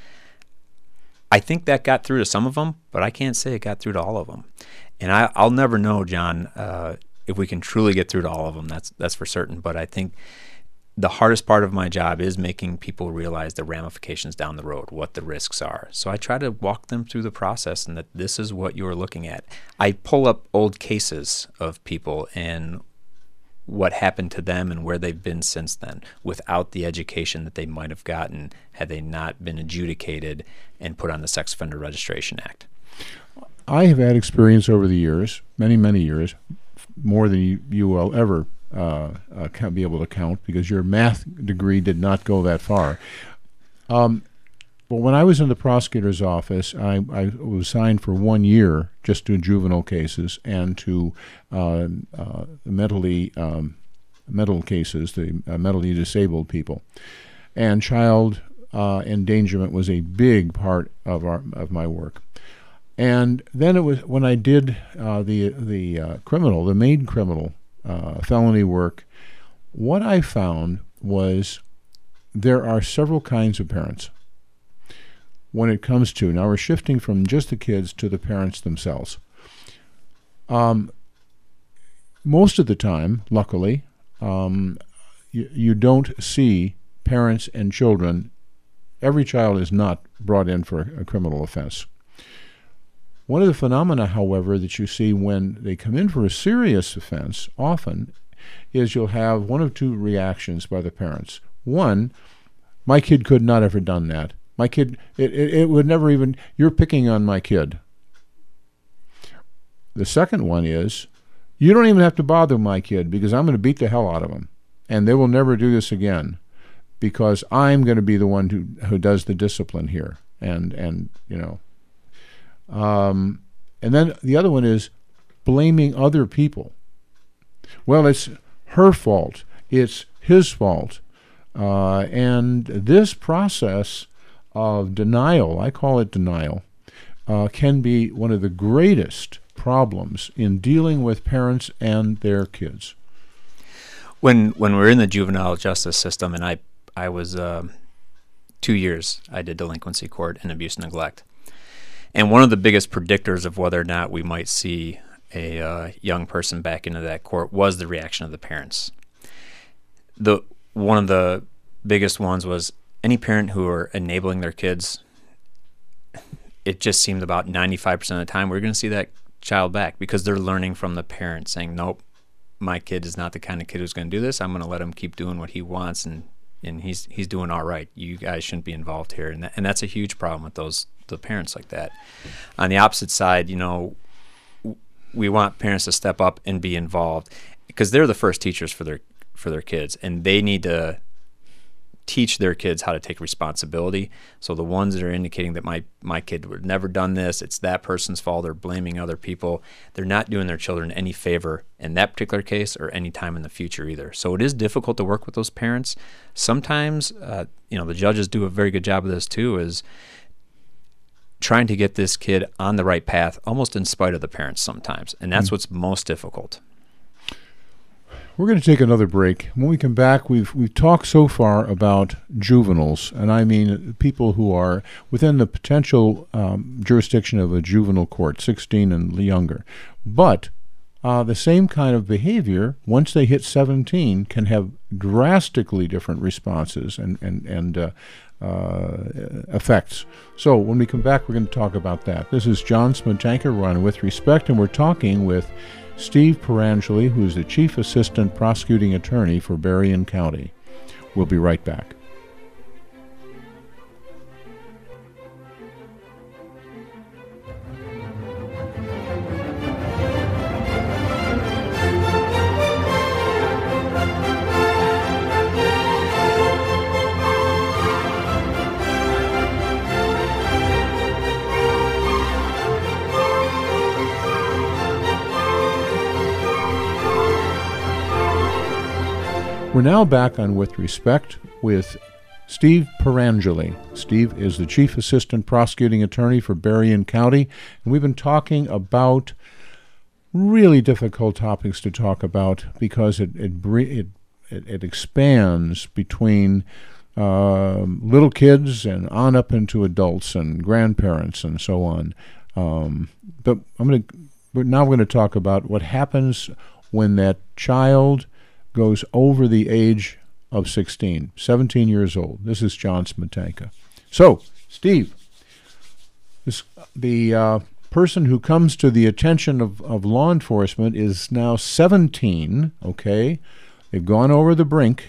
I think that got through to some of them, but I can't say it got through to all of them. And I, I'll never know, John, uh, if we can truly get through to all of them. That's that's for certain. But I think the hardest part of my job is making people realize the ramifications down the road, what the risks are. So I try to walk them through the process, and that this is what you're looking at. I pull up old cases of people and what happened to them and where they've been since then, without the education that they might have gotten had they not been adjudicated and put on the Sex Offender Registration Act. I have had experience over the years, many, many years, more than you, you will ever uh, uh, can be able to count, because your math degree did not go that far. Um, but when I was in the prosecutor's office, I, I was assigned for one year just to juvenile cases and to uh, uh, mentally um, mental cases, the uh, mentally disabled people, and child uh, endangerment was a big part of our of my work. And then it was when I did uh, the the uh, criminal, the main criminal uh, felony work, what I found was there are several kinds of parents when it comes to, now we're shifting from just the kids to the parents themselves. Um, most of the time, luckily, um, you, you don't see parents and children. Every child is not brought in for a, a criminal offense. One of the phenomena, however, that you see when they come in for a serious offense, often, is you'll have one of two reactions by the parents. One, my kid could not have ever done that. My kid, it, it, it would never even, you're picking on my kid. The second one is, you don't even have to bother my kid, because I'm going to beat the hell out of him, and they will never do this again, because I'm going to be the one who, who does the discipline here. And, and you know, Um, and then the other one is blaming other people. Well, it's her fault. It's his fault. Uh, and this process of denial, I call it denial, uh, can be one of the greatest problems in dealing with parents and their kids. When when we're in the juvenile justice system, and I, I was uh, two years, I did delinquency court and abuse and neglect. And one of the biggest predictors of whether or not we might see a uh, young person back into that court was the reaction of the parents. The one of the biggest ones was any parent who are enabling their kids. It just seemed about ninety-five percent of the time we're going to see that child back, because they're learning from the parents saying, nope, my kid is not the kind of kid who's going to do this. I'm going to let him keep doing what he wants, and and he's he's doing all right. You guys shouldn't be involved here, and that, and that's a huge problem with those the parents like that. On the opposite side, you know, w- we want parents to step up and be involved because they're the first teachers for their for their kids, and they need to teach their kids how to take responsibility. So the ones that are indicating that my my kid would never done this, it's that person's fault, they're blaming other people, they're not doing their children any favor in that particular case or any time in the future either. So it is difficult to work with those parents. Sometimes, uh, you know, the judges do a very good job of this too, is trying to get this kid on the right path, almost in spite of the parents sometimes. And that's mm. what's most difficult. We're going to take another break. When we come back, we've we've talked so far about juveniles, and I mean people who are within the potential um, jurisdiction of a juvenile court, sixteen and younger. But uh, the same kind of behavior, once they hit seventeen, can have drastically different responses and and and uh, uh, effects. So when we come back, we're going to talk about that. This is John Smetanka, we're on With Respect, and we're talking with Steve Perangeli, who is the Chief Assistant Prosecuting Attorney for Berrien County. We'll be right back. We're now back on With Respect with Steve Perangeli. Steve is the Chief Assistant Prosecuting Attorney for Berrien County, and we've been talking about really difficult topics to talk about because it it it, it, it expands between uh, little kids and on up into adults and grandparents and so on. Um, but I'm going to now we're going to talk about what happens when that child goes over the age of sixteen, seventeen years old. This is John Smetanka. So, Steve, this, the uh, person who comes to the attention of, of law enforcement is now seventeen, okay? They've gone over the brink.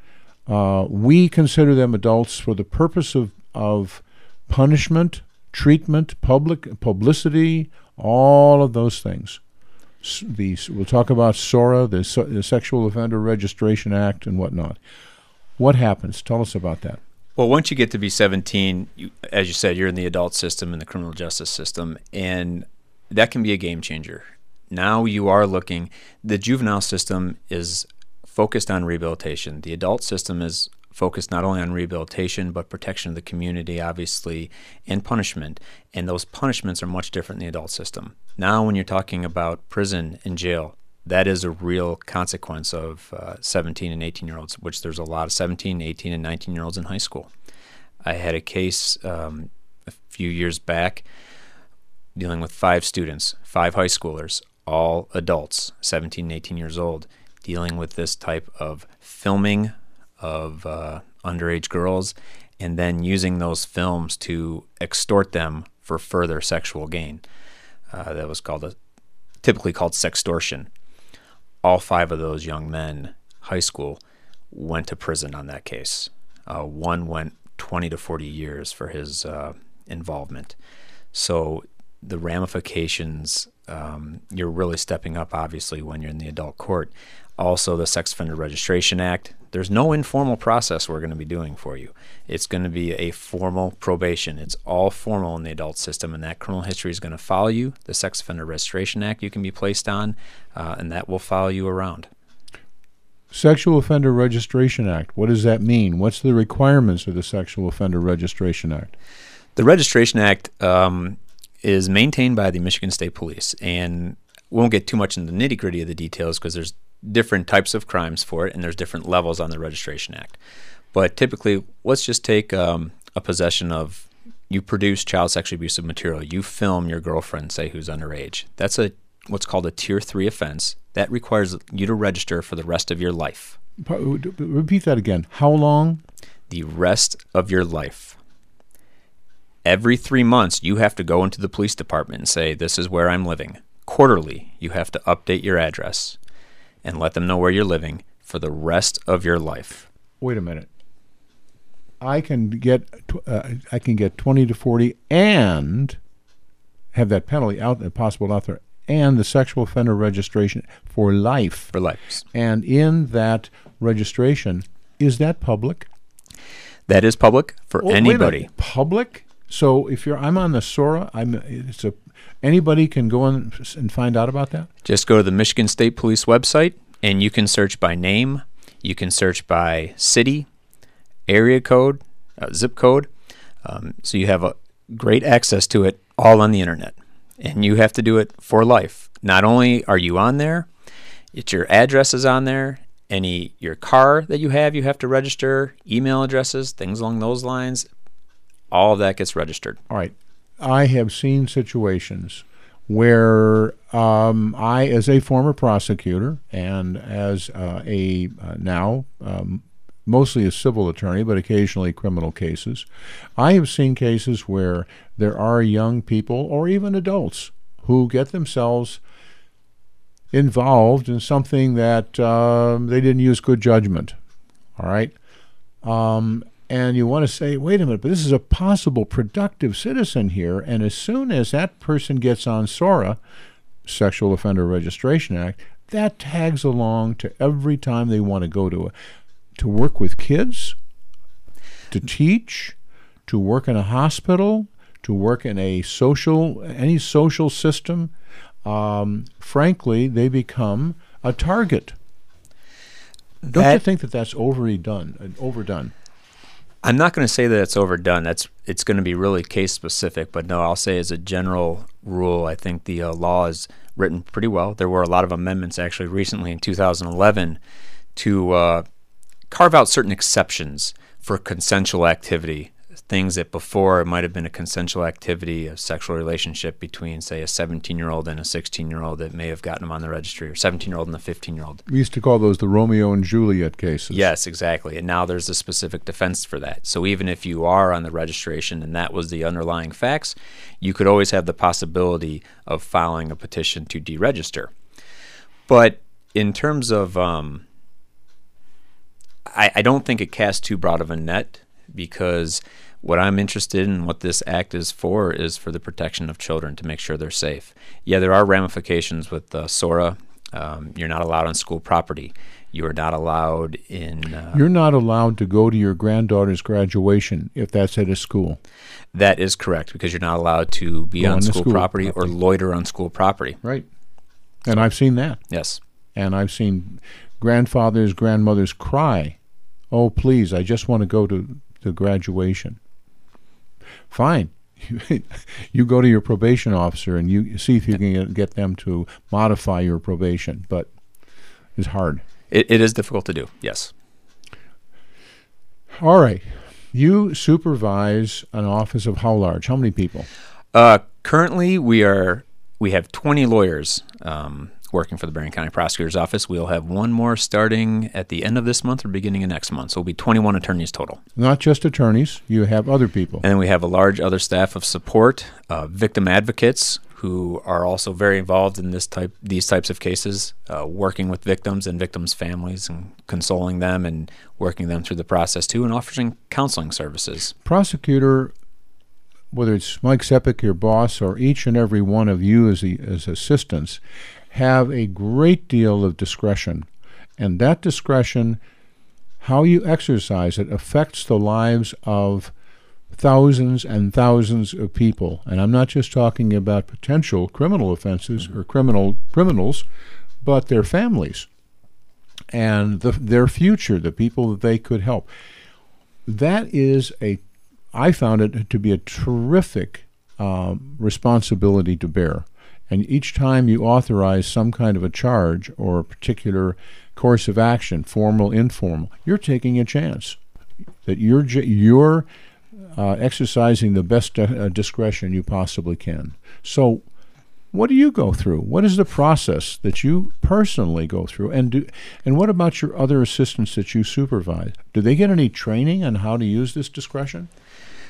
Uh, we consider them adults for the purpose of, of punishment, treatment, public publicity, all of those things. The, we'll talk about SORA, the, the Sexual Offender Registration Act, and whatnot. What happens? Tell us about that. Well, once you get to be seventeen, you, as you said, you're in the adult system and the criminal justice system, and that can be a game changer. Now you are looking, the juvenile system is focused on rehabilitation. The adult system is focused not only on rehabilitation, but protection of the community, obviously, and punishment. And those punishments are much different in the adult system. Now, when you're talking about prison and jail, that is a real consequence of uh, seventeen and eighteen-year-olds, which there's a lot of seventeen, eighteen, and nineteen-year-olds in high school. I had a case um, a few years back dealing with five students, five high schoolers, all adults, seventeen and eighteen years old, dealing with this type of filming of uh, underage girls and then using those films to extort them for further sexual gain. Uh, that was called a, typically called sextortion. All five of those young men, high school, went to prison on that case. Uh, one went twenty to forty years for his uh, involvement. So the ramifications, um, you're really stepping up, obviously, when you're in the adult court. Also, the Sex Offender Registration Act. There's no informal process we're going to be doing for you. It's going to be a formal probation. It's all formal in the adult system, and that criminal history is going to follow you. The Sex Offender Registration Act you can be placed on, uh, and that will follow you around. Sexual Offender Registration Act. What does that mean? What's the requirements of the Sexual Offender Registration Act? The Registration Act um, is maintained by the Michigan State Police, and we won't get too much into the nitty-gritty of the details because there's different types of crimes for it, and there's different levels on the Registration Act. But typically, let's just take um, a possession of, you produce child sexually abusive material. You film your girlfriend, say, who's underage. That's a what's called a Tier three offense. That requires you to register for the rest of your life. Repeat that again. How long? The rest of your life. Every three months, you have to go into the police department and say, this is where I'm living. Quarterly, you have to update your address and let them know where you're living for the rest of your life. Wait a minute. I can get tw- uh, I can get twenty to forty and have that penalty out, possible out there, and the sexual offender registration for life. For life. And in that registration, is that public? That is public for Oh, wait a anybody. minute. Public? So if you're, I'm on the SORA. I'm. It's a. Anybody can go on and find out about that. Just go to the Michigan State Police website, and you can search by name. You can search by city, area code, uh, zip code. Um, so you have a great access to it all on the internet. And you have to do it for life. Not only are you on there, it's your address is on there. Any your car that you have, you have to register. Email addresses, things along those lines. All of that gets registered. All right. I have seen situations where um, I, as a former prosecutor and as uh, a uh, now um, mostly a civil attorney, but occasionally criminal cases, I have seen cases where there are young people or even adults who get themselves involved in something that um, they didn't use good judgment. All right. Um, and you want to say, wait a minute, but this is a possible productive citizen here. And as soon as that person gets on SORA, Sexual Offender Registration Act, that tags along to every time they want to go to a, to work with kids, to teach, to work in a hospital, to work in a social, any social system. Um, frankly, they become a target. Don't That- you think that that's overdone? uh, Overdone. I'm not going to say that it's overdone. That's it's going to be really case specific, but no, I'll say as a general rule, I think the uh, law is written pretty well. There were a lot of amendments actually recently in two thousand eleven to uh, carve out certain exceptions for consensual activity. Things that before it might have been a consensual activity, a sexual relationship between, say, a seventeen-year-old and a sixteen-year-old that may have gotten them on the registry, or seventeen-year-old and a fifteen-year-old. We used to call those the Romeo and Juliet cases. Yes, exactly. And now there's a specific defense for that. So even if you are on the registration and that was the underlying facts, you could always have the possibility of filing a petition to deregister. But in terms of, um, I, I don't think it casts too broad of a net, because what I'm interested in, what this act is for, is for the protection of children, to make sure they're safe. Yeah, there are ramifications with uh, SORA. Um, you're not allowed on school property. You are not allowed in... Uh, You're not allowed to go to your granddaughter's graduation if that's at a school. that is correct, because you're not allowed to be Go on on the school, school property, property. or loiter on school property. Right. And I've seen that. Yes. And I've seen grandfathers, grandmothers cry, oh, please, I just want to go to the graduation. Fine. You go to your probation officer and you see if you can get- get them to modify your probation, but it's hard. It, it is difficult to do, yes. All right. You supervise an office of how large? How many people? Uh, currently, we are we have twenty lawyers um, working for the Berrien County Prosecutor's Office. We'll have one more starting at the end of this month or beginning of next month. So it'll be twenty-one attorneys total. Not just attorneys. You have other people. And then we have a large other staff of support, uh, victim advocates who are also very involved in this type these types of cases, uh, working with victims and victims' families and consoling them and working them through the process too, and offering counseling services. Prosecutor, whether it's Mike Sepik, your boss, or each and every one of you as, the, as assistants, have a great deal of discretion. And that discretion, how you exercise it, affects the lives of thousands and thousands of people. And I'm not just talking about potential criminal offenses or criminal criminals, but their families and the, their future, the people that they could help. That is a, I found it to be a terrific um, responsibility to bear. And each time you authorize some kind of a charge or a particular course of action, formal, informal, you're taking a chance that you're j- you're uh, exercising the best uh, discretion you possibly can. So, what do you go through? What is the process that you personally go through? And do and what about your other assistants that you supervise? Do they get any training on how to use this discretion?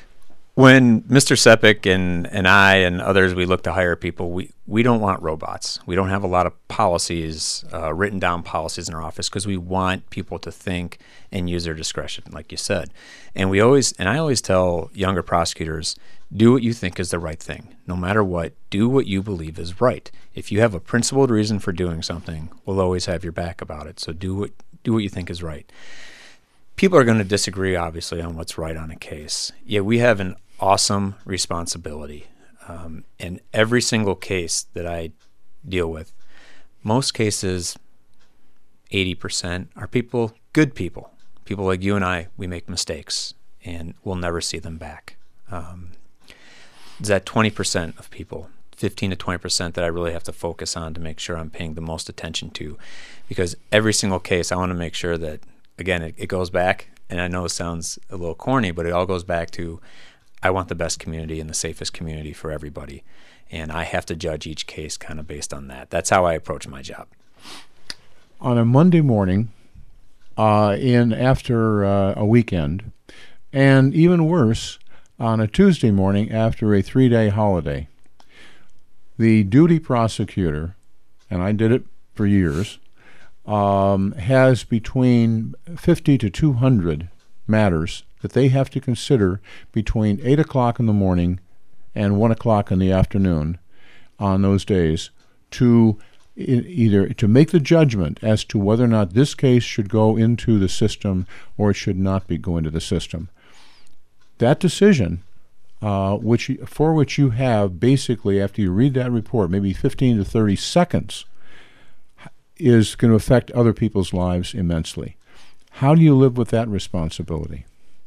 When Mister Sepik and, and I and others, we look to hire people, we, we don't want robots. We don't have a lot of policies, uh, written down policies in our office, because we want people to think and use their discretion, like you said. And we always, and I always tell younger prosecutors, do what you think is the right thing. No matter what, do what you believe is right. If you have a principled reason for doing something, we'll always have your back about it. So do what do what you think is right. People are going to disagree, obviously, on what's right on a case. Yet we have an awesome responsibility. Um, in every single case that I deal with, most cases, eighty percent are people, good people. People like you and I, we make mistakes, and we'll never see them back. Um, it's that twenty percent of people, fifteen to twenty percent, that I really have to focus on to make sure I'm paying the most attention to. Because every single case, I want to make sure that, again, it, it goes back, and I know it sounds a little corny, but it all goes back to, I want the best community and the safest community for everybody. And I have to judge each case kind of based on that. That's how I approach my job. On a Monday morning, uh, in after uh, a weekend, and even worse, on a Tuesday morning after a three-day holiday, the duty prosecutor, and I did it for years, um, has between fifty to two hundred matters that they have to consider between eight o'clock in the morning and one o'clock in the afternoon on those days to e- either to make the judgment as to whether or not this case should go into the system or it should not be go into the system. That decision, uh, which you- for which you have basically, after you read that report, maybe fifteen to thirty seconds, is going to affect other people's lives immensely. How do you live with that responsibility?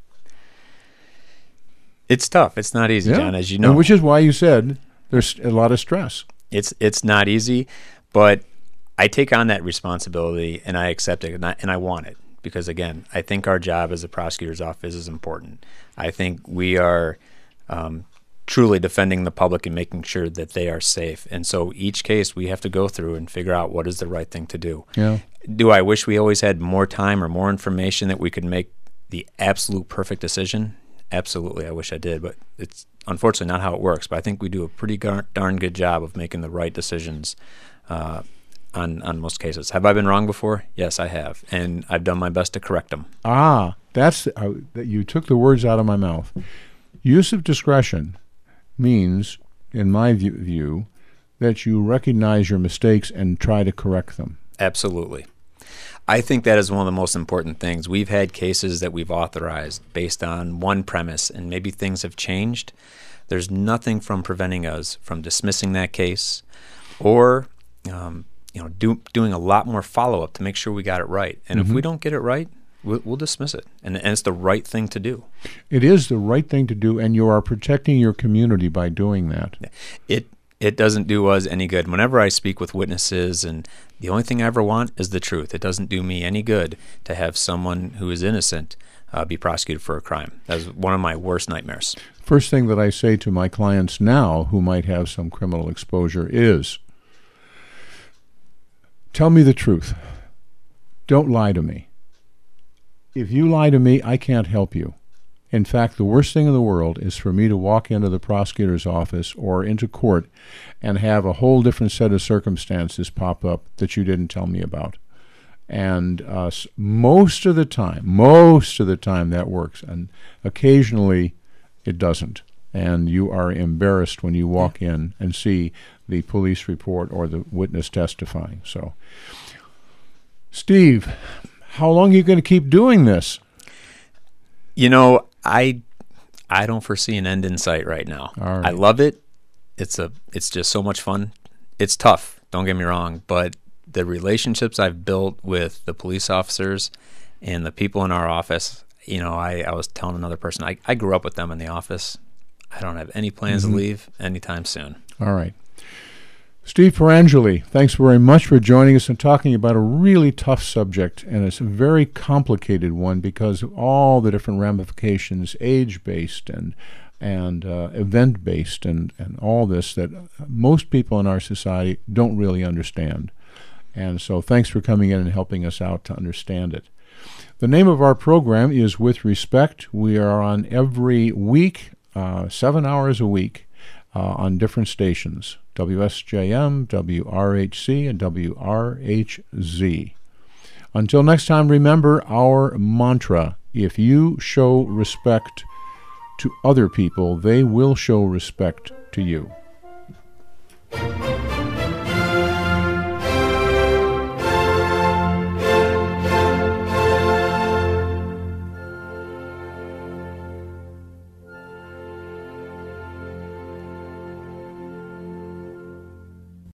It's tough. It's not easy, Yeah. John, as you know. And which is why you said there's a lot of stress. It's it's not easy, but I take on that responsibility and I accept it, and I, and I want it, because, again, I think our job as a prosecutor's office is important. I think we are um, truly defending the public and making sure that they are safe. And so each case we have to go through and figure out what is the right thing to do. Yeah. Do I wish we always had more time or more information that we could make the absolute perfect decision? Absolutely, I wish I did, but it's unfortunately not how it works. But I think we do a pretty gar- darn good job of making the right decisions uh, on on most cases. Have I been wrong before? Yes, I have, and I've done my best to correct them. Ah, that's uh, that you took the words out of my mouth. Use of discretion means, in my view, view, that you recognize your mistakes and try to correct them. Absolutely. I think that is one of the most important things. We've had cases that we've authorized based on one premise, and maybe things have changed. There's nothing from preventing us from dismissing that case or um, you know, do, doing a lot more follow-up to make sure we got it right. And Mm-hmm. if we don't get it right, we'll, we'll dismiss it. And, and it's the right thing to do. It is the right thing to do, and you are protecting your community by doing that. It It doesn't do us any good. Whenever I speak with witnesses, and the only thing I ever want is the truth. It doesn't do me any good to have someone who is innocent uh, be prosecuted for a crime. That's one of my worst nightmares. First thing that I say to my clients now who might have some criminal exposure is, tell me the truth. Don't lie to me. If you lie to me, I can't help you. In fact, the worst thing in the world is for me to walk into the prosecutor's office or into court and have a whole different set of circumstances pop up that you didn't tell me about. And uh, s- most of the time, most of the time that works. And occasionally it doesn't. And you are embarrassed when you walk in and see the police report or the witness testifying. So, Steve, how long are you going to keep doing this? You know, I I don't foresee an end in sight right now. All right. I love it. It's a it's just so much fun. It's tough, don't get me wrong, but the relationships I've built with the police officers and the people in our office, you know, I, I was telling another person, I, I grew up with them in the office. I don't have any plans Mm-hmm. to leave anytime soon. All right. Steve Perangeli, thanks very much for joining us and talking about a really tough subject, and it's a very complicated one because of all the different ramifications, age-based and and uh, event-based and, and all this that most people in our society don't really understand. And so thanks for coming in and helping us out to understand it. The name of our program is With Respect. We are on every week uh, seven hours a week uh, on different stations, W S J M, W R H C, and W R H Z. Until next time, remember our mantra: if you show respect to other people, they will show respect to you.